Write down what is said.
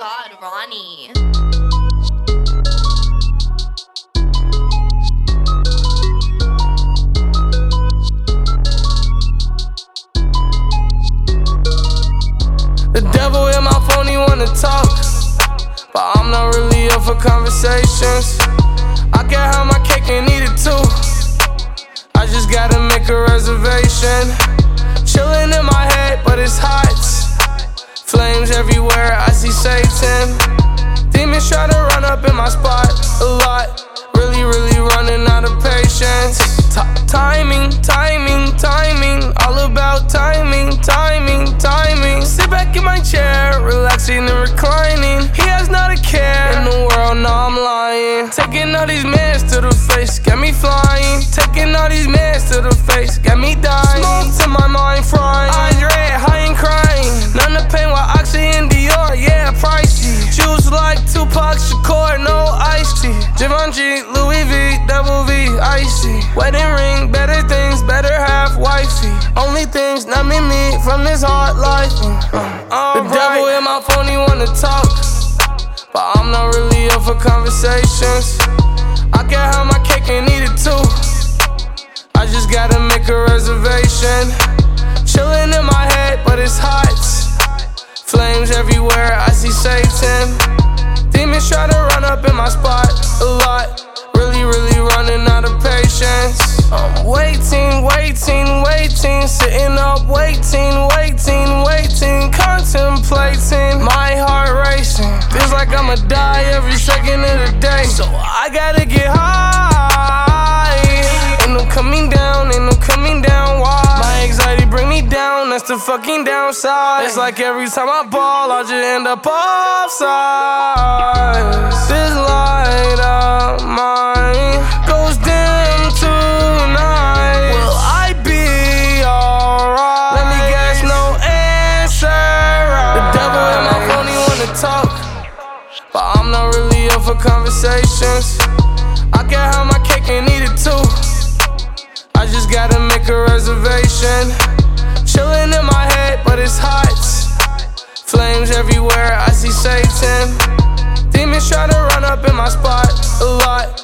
God, Ronnie. The devil in my phone, he wanna talk, but I'm not really up for conversations. I can have my cake and eat it too. I just gotta make a reservation. Chillin' in my head, but it's hot. Flames everywhere, I see Satan. Demons try to run up in my spot a lot. Really running out of patience. Timing, all about timing. Sit back in my chair, relaxing and reclining. He has not a care in the world, no, I'm lying. Taking all these mans to the face, got me flying. Taking all these mans to the face, got me dying. Smoke to my mind frying. Eyes red, high and crying. None to pain while Oxy and Dior, yeah, pricey. Juice like Tupac Shakur, no iced tea. Givenchy, Louis V, Double V, icy. Wedding ring, better things, better half wifey. Only things numbing me from this hard life. The devil in my phone, he wanna talk, but I'm not really up for conversations. I can have my cake and eat it too. I just gotta make a reservation. Chillin' in my head, but it's hot. Flames everywhere, I see Satan. Demons try to run up in my spot a lot. Really running out of patience. I'm waiting, sitting up, waiting, contemplating. My heart racing, feels like I'ma die every second of the day. So I gotta get high. Ain't no coming down, why? My anxiety bring me down, that's the fucking downside. It's like every time I ball, I just end up offside. This light of mine goes dim tonight. Will I be alright? Let me guess, no answer. The devil in my phone, he wanna talk, but I'm not really up for conversations. I can have my cake and eat it too. I just gotta make a reservation. Chillin' in my head, but it's hot. Flames everywhere, I see Satan. Demons try to run up in my spot a lot.